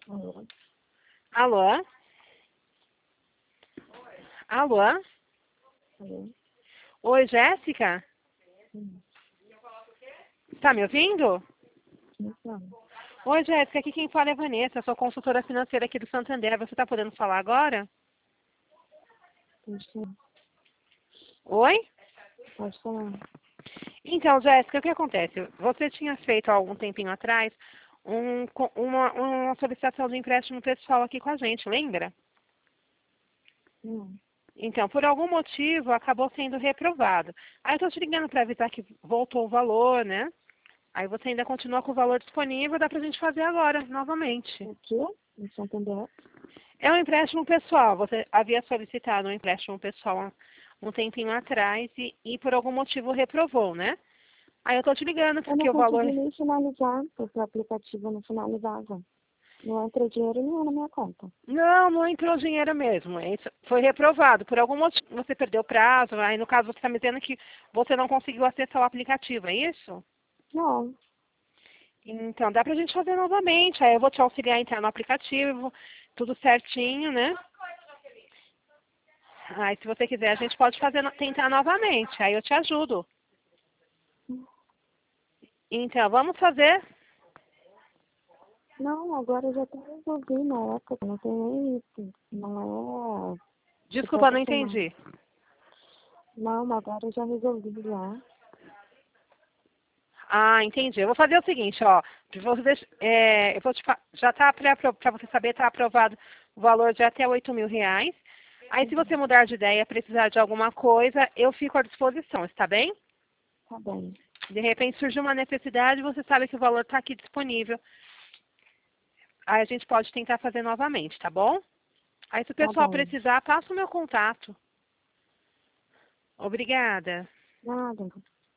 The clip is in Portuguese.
Alô? Alô? Alô? Alô? Oi, Jéssica? Sim, Tá me ouvindo? quem fala? Oi, Jéssica, aqui quem fala é a Vanessa, sou consultora financeira aqui do Santander. Você tá podendo falar agora? Pode falar. Oi? Pode falar. Então, Jéssica, o que acontece? Você tinha feito há algum tempinho atrás uma solicitação de empréstimo pessoal aqui com a gente, lembra? Não. Então, por algum motivo, acabou sendo reprovado. Aí eu tô te ligando para avisar que voltou o valor, né? Aí você ainda continua com o valor disponível, dá pra gente fazer agora, novamente. O quê? Em Santander? É um empréstimo pessoal. Você havia solicitado um empréstimo pessoal há um tempinho atrás e por algum motivo reprovou, né? Aí eu tô te ligando Eu não porque o valor... consegui nem finalizar, porque o aplicativo não finalizava. Não entra dinheiro nenhum na minha conta. Não entrou dinheiro mesmo. Isso foi reprovado. Por algum motivo você perdeu o prazo. Aí no caso você está me dizendo que você não conseguiu acessar o aplicativo, é isso? Não. Então, dá pra gente fazer novamente. Aí eu vou te auxiliar a entrar no aplicativo, tudo certinho, né? Aí se você quiser, a gente pode fazer, tentar novamente. Aí eu te ajudo. Então, vamos fazer. Não, agora eu já até resolvi na época. Não tem nem isso. Não é se Desculpa, pode não somar. entendi. Não, mas agora eu já resolvi já. Ah, entendi. Eu vou fazer o seguinte, ó. Eu vou já está para você saber, está aprovado o valor de até R$ 8.000. Aí, se você mudar de ideia, precisar de alguma coisa, eu fico à disposição, está bem? Tá bem. De repente surge uma necessidade, você sabe que o valor está aqui disponível. Aí a gente pode tentar fazer novamente, tá bom? Aí, se o Tá pessoal bom. precisar, passa o meu contato. Obrigada. Nada.